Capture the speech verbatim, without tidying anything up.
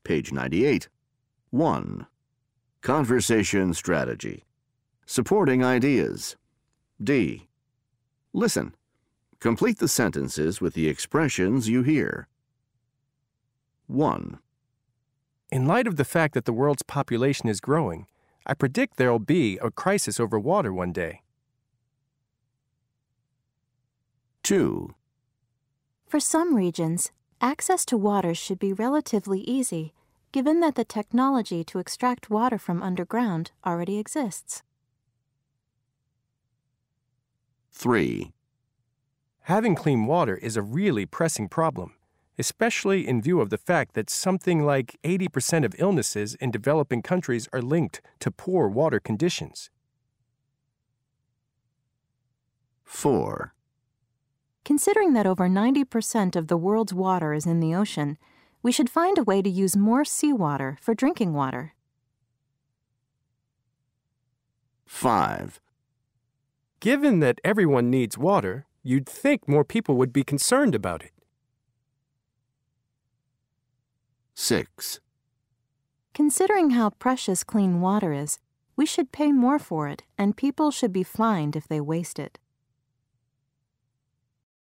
page ninety-eight. one. Conversation strategy. Supporting ideas. D. Listen. Complete the sentences with the expressions you hear. one. In light of the fact that the world's population is growing, I predict there will be a crisis over water one day. two. For some regions, access to water should be relatively easy, given that the technology to extract water from underground already exists. three. Having clean water is a really pressing problem, especially in view of the fact that something like eighty percent of illnesses in developing countries are linked to poor water conditions. four. Considering that over ninety percent of the world's water is in the ocean, we should find a way to use more seawater for drinking water. five. Given that everyone needs water, you'd think more people would be concerned about it. six. Considering how precious clean water is, we should pay more for it, and people should be fined if they waste it.